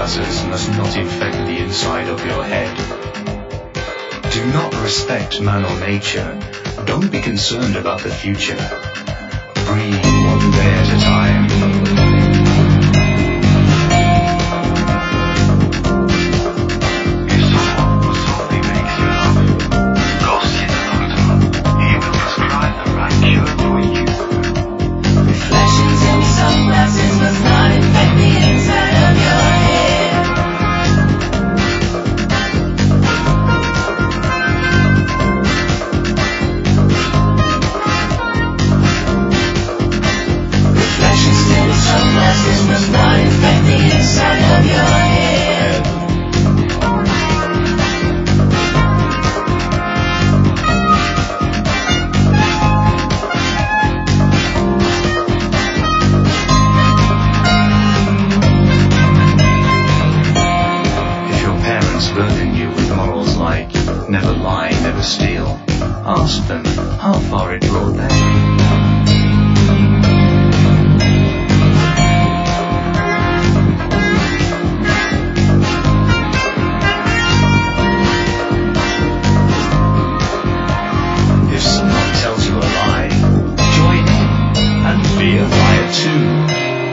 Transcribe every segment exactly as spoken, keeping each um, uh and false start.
sunglasses must not infect the inside of your head. Do not respect man or nature. Don't be concerned about the future. Breathe one day at a time. Burden you with morals like never lie, never steal. Ask them how far it brought them. If someone tells you a lie, join in and be a liar too.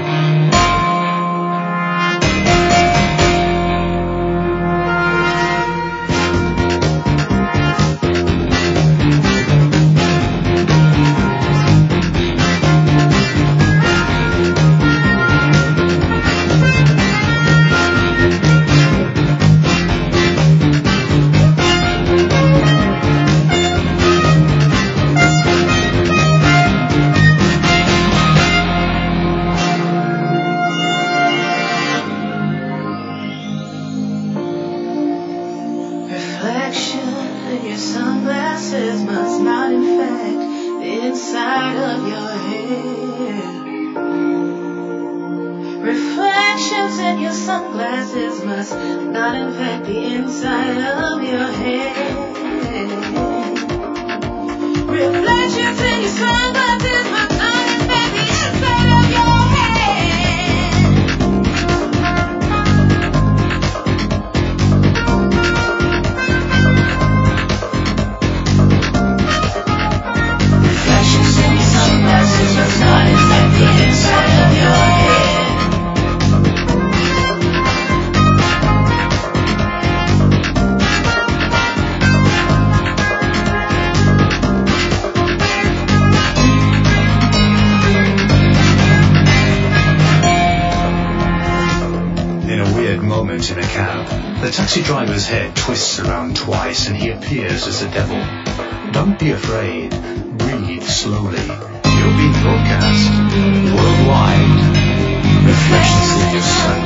Your sunglasses must not infect the inside of your head. Reflections in your sunglasses must not infect the inside of your head. Reflections in your sunglasses must not infect the inside of your head. Reflections in your sunglasses must not infect the inside of your head. In a weird moment in a cab, the taxi driver's head twists around twice and he appears as the devil. Don't be afraid. Breathe slowly. You're being broadcast worldwide. Reflections in your sun.